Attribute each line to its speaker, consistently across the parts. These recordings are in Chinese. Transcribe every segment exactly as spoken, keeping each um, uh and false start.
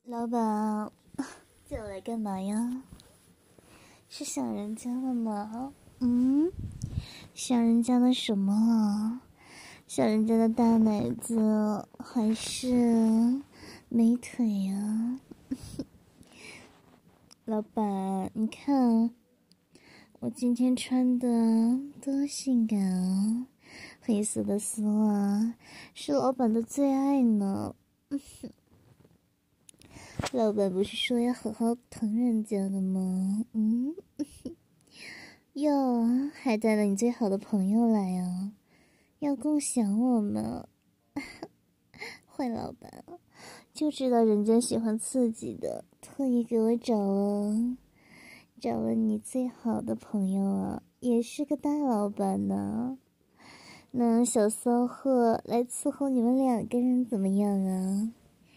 Speaker 1: 老板，叫我来干嘛呀？是想人家了吗？嗯，想人家的什么啊？想人家的大奶子还是美腿呀？老板，你看我今天穿的多性感啊！黑色的丝袜是老板的最爱呢。老板不是说要好好疼人家的吗？嗯，哟，还带了你最好的朋友来啊，要共享我们。坏老板，就知道人家喜欢刺激的，特意给我找了找了你最好的朋友啊，也是个大老板呢。那小骚货来伺候你们两个人怎么样啊？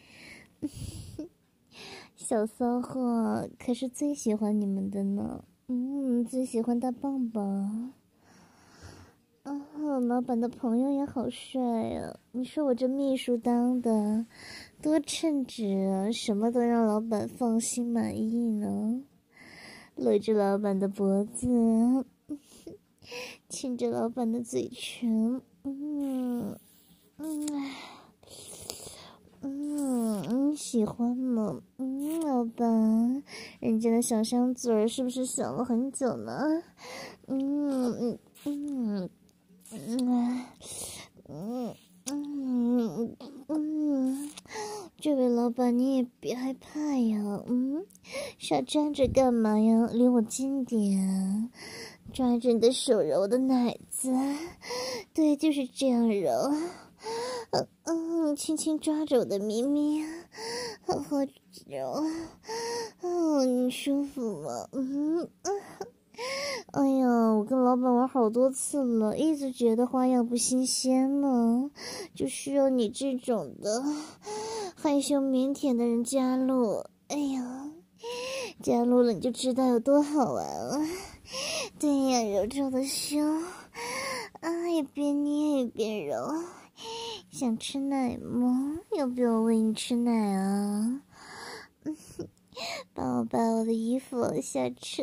Speaker 1: 小骚货可是最喜欢你们的呢，嗯，最喜欢大棒棒。啊，老板的朋友也好帅啊！你说我这秘书当的多称职啊，什么都让老板放心满意呢。搂着老板的脖子，亲着老板的嘴唇，嗯嗯。嗯，你喜欢吗？嗯，老板，人家的小香嘴儿是不是想了很久呢？嗯嗯嗯嗯嗯嗯嗯，这位老板你也别害怕呀，嗯，傻站着干嘛呀？离我近点，抓着你的手揉我的奶子，对，就是这样揉。嗯嗯，轻轻抓着我的咪咪，好好揉，嗯，你舒服吗？嗯嗯，哎呀，我跟老板玩好多次了，一直觉得花样不新鲜呢，就需要你这种的害羞腼腆的人加入。哎呀，加入了你就知道有多好玩了。对呀，揉着我的胸，啊，一边捏一边揉。想吃奶吗？要不要喂你吃奶啊？帮我把我的衣服往下扯。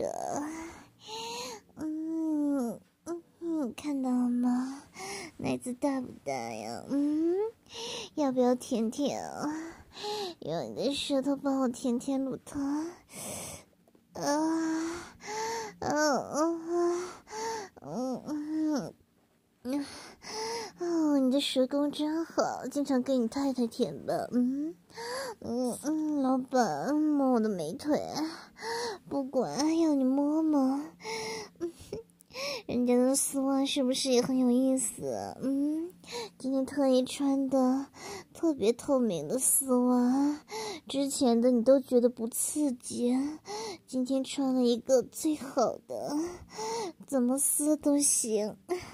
Speaker 1: 嗯嗯嗯，看到了吗？奶子大不大呀？嗯，要不要舔舔啊？用你的舌头帮我舔舔乳头。啊啊啊嗯嗯嗯。哦，你的舌功真好，经常给你太太舔吧。嗯嗯嗯，老板摸我的美腿，不管要你摸摸。嗯，人家的丝袜是不是也很有意思？嗯，今天特意穿的特别透明的丝袜，之前的你都觉得不刺激，今天穿了一个最好的，怎么撕都行。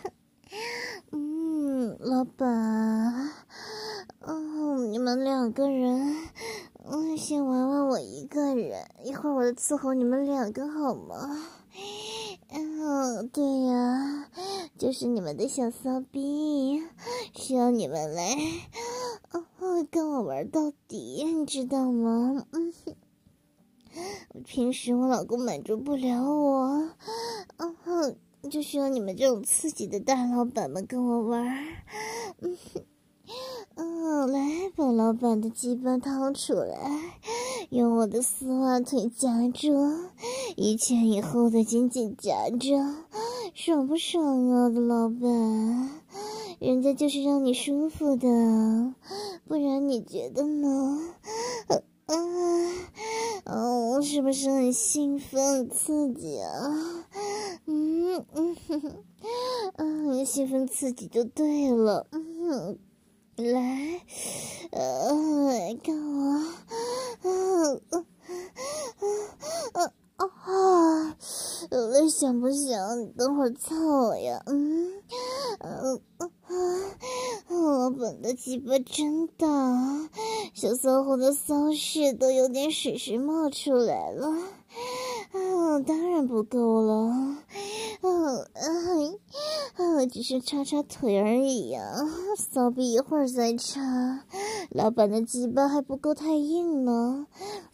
Speaker 1: 嗯，老板，嗯，你们两个人，嗯，先玩玩我一个人，一会儿我伺候你们两个好吗？嗯，对呀，就是你们的小骚逼，需要你们来，嗯，跟我玩到底，你知道吗？嗯，平时我老公满足不了我，嗯。就需要你们这种刺激的大老板们跟我玩儿，嗯嗯，来把老板的鸡巴掏出来，用我的丝袜腿夹住，一前一后的紧紧夹着，爽不爽啊，我的老板？人家就是让你舒服的，不然你觉得呢？嗯哦，是不是很兴奋、刺激啊？嗯嗯嗯，兴奋刺激就对了。嗯，来，呃，看我，嗯嗯嗯啊，有点想不想？你等会儿操我呀？嗯嗯嗯嗯，老板的鸡巴真大，小骚货的骚势都有点水水冒出来了。啊，当然不够了。嗯嗯嗯，只是擦擦腿而已呀、啊，骚逼一会儿再擦。老板的鸡巴还不够太硬呢，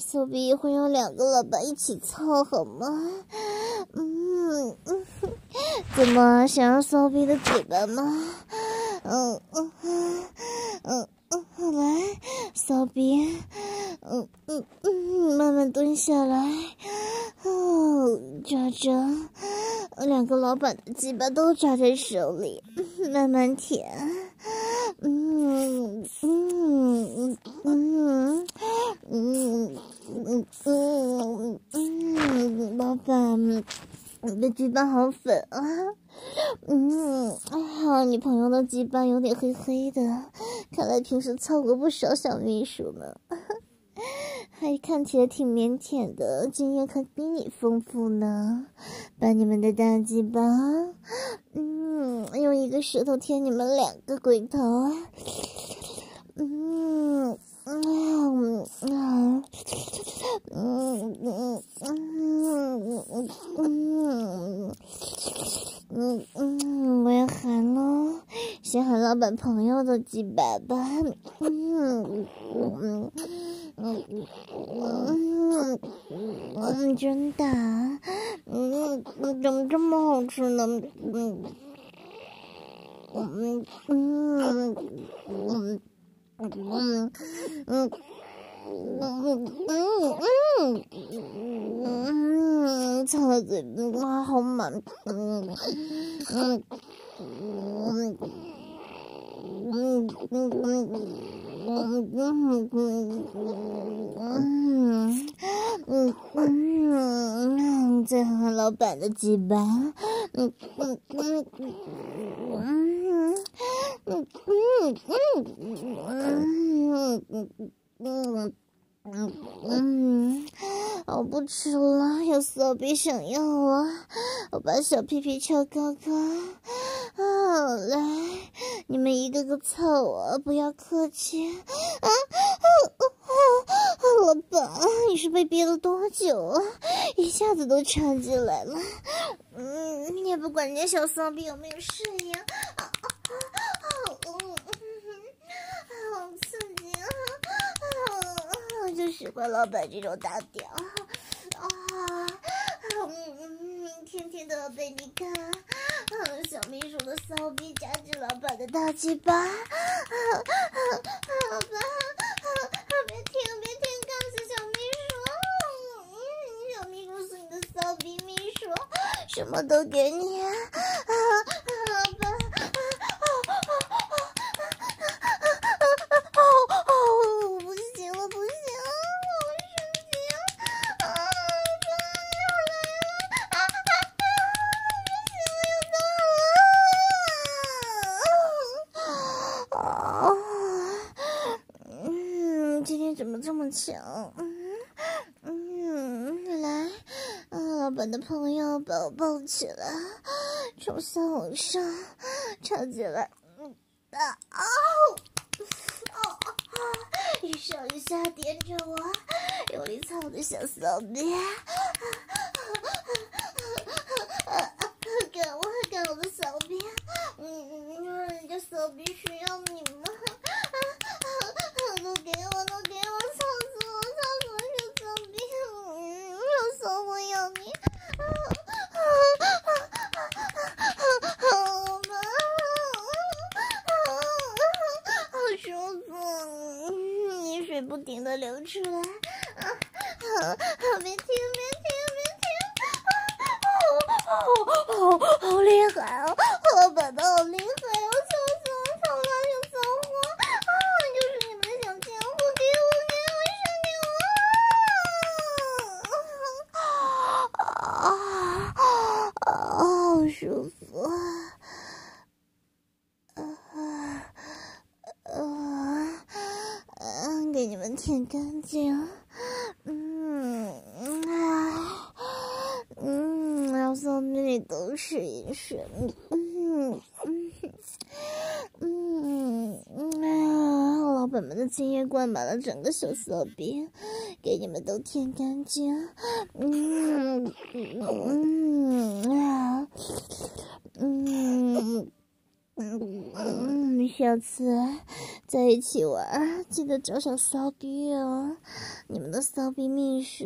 Speaker 1: 骚逼一会儿有两个老板一起凑好吗？嗯嗯，怎么想要骚逼的嘴巴吗？嗯嗯嗯嗯，来，骚逼，嗯嗯嗯，慢慢蹲下来，哦，抓着，两个老板的鸡巴都抓在手里，慢慢舔，嗯嗯嗯嗯嗯嗯嗯嗯，老板。你的鸡巴好粉啊！嗯，哎呀，你朋友的鸡巴有点黑黑的，看来平时操过不少小秘书呢，还看起来挺腼腆的，经验可比你丰富呢。把你们的大鸡巴，嗯，用一个舌头舔你们两个龟头，嗯。嗯嗯嗯嗯嗯嗯嗯嗯嗯，我要喊喽，先喊老板朋友的鸡巴吧。嗯嗯嗯嗯嗯，真的，嗯嗯，怎么这么好吃呢？嗯嗯嗯嗯。嗯嗯嗯嗯嗯嗯，操了嘴巴好满，嗯嗯嗯嗯嗯嗯嗯嗯嗯嗯，再喊老板的鸡巴，嗯嗯嗯嗯。嗯嗯嗯嗯嗯嗯嗯嗯，我不吃了，有骚逼想要啊！我把小屁屁翘高高，啊，来，你们一个个操我，不要客气啊！啊啊啊！老板，你是被憋了多久啊？一下子都插进来了，嗯，你也不管人家小骚逼有没有适应啊！啊嗯好刺激啊！啊，就喜欢老板这种大屌啊！嗯，天天都要被你看。啊，小秘书的骚逼夹着老板的大鸡巴。啊啊啊！老板，啊别停别停，告诉小秘书，嗯，小秘书是你的骚逼秘书，什么都给你啊！啊老板，啊啊啊啊！哦哦，我不行了，不行了，我生气了！啊，爸，来了！啊啊啊！不行了，又到了！啊，嗯，今天怎么这么巧？嗯嗯，来，啊，老板的朋友把我抱起来，从下往上插进来，嗯啊啊！哦哦，一上一下点着我，用力操的小骚逼，干我干我的骚逼，嗯，人家骚逼需要你吗？都给我，都给我，操死我，操死我，小骚逼，嗯，小骚我要你，好吧。好舒服，嗯，饮水不停的流出来，啊啊！别停，别停，别停！啊，好好好厉害哦！老板的好厉害哦！操死我，操他小骚货！啊，就是你们的小贱货，给我，给我，上给我！啊啊，好舒服啊！啊。呃，嗯，给你们舔干净，嗯啊，嗯，然后骚逼里都是饮水，嗯嗯嗯嗯啊，老板们的精液灌满了整个小骚逼，给你们都舔干净，嗯嗯啊，嗯。 嗯，下次在一起玩记得找小骚逼哦，你们的骚逼秘书